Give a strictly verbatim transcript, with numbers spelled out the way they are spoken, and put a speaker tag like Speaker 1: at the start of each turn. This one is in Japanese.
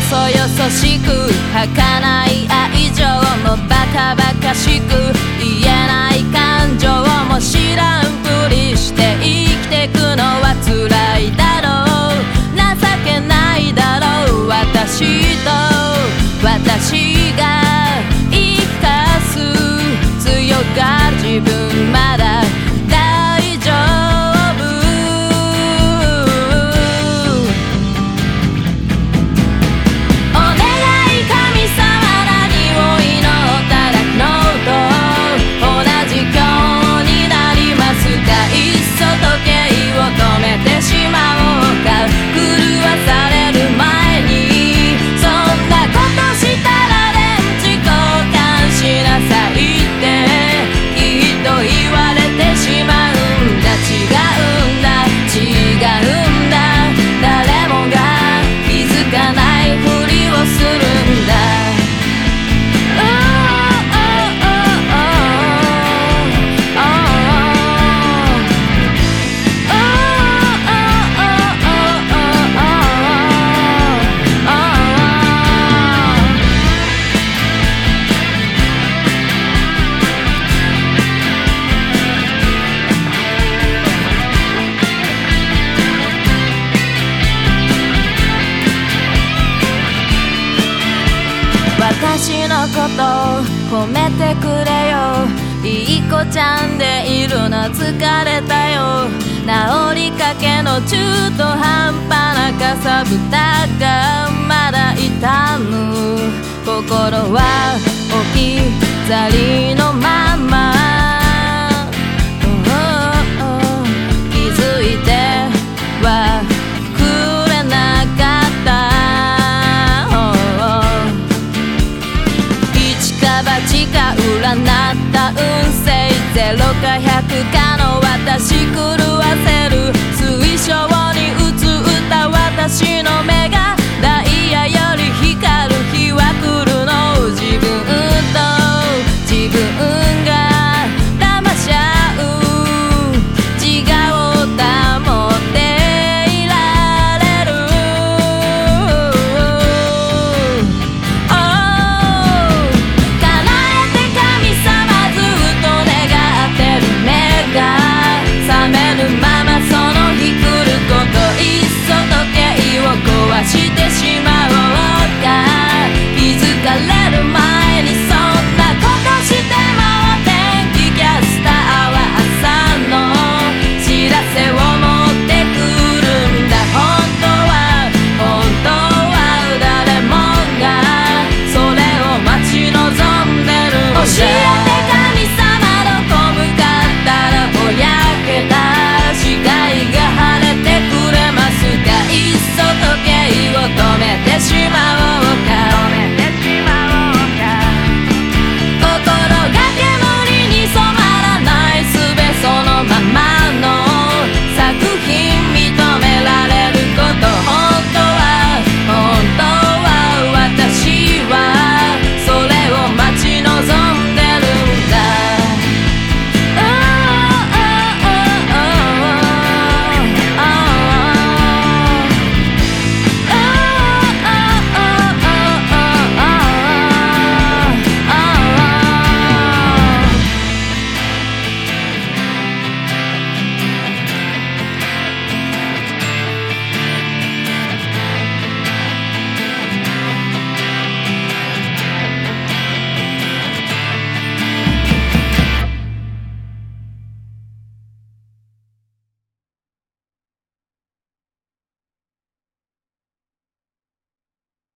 Speaker 1: そよそしく儚い愛情もバカバカしく言えない感情も知らんぷりして生きてくのは辛いだろう、情けないだろう。私と私が言い聞かす強がる自分まだ大丈夫。お願い神様、何を祈ったら昨日と同じ今日になりますか。いっそ時計を止めてしまおうか。狂わされる前にそんなことしたら電池交換しなさいってきっと言われてしまうんだ。違うんだ違うんだ、誰もが気づかないふりをするんだ。私のこと褒めてくれよ、いい子ちゃんでいるの疲れたよ。治りかけの中途半端なかさぶたがまだ痛む。心は置き去りのまま、気づいてはくれなかった。一か占った運勢ゼロかひゃくかの私狂わせる水晶に映った私の目がダイヤより光る日は来るの。自分と自分が騙し合う自我を保っていられる。覚めぬままその日来ること、いっそ時計を壊して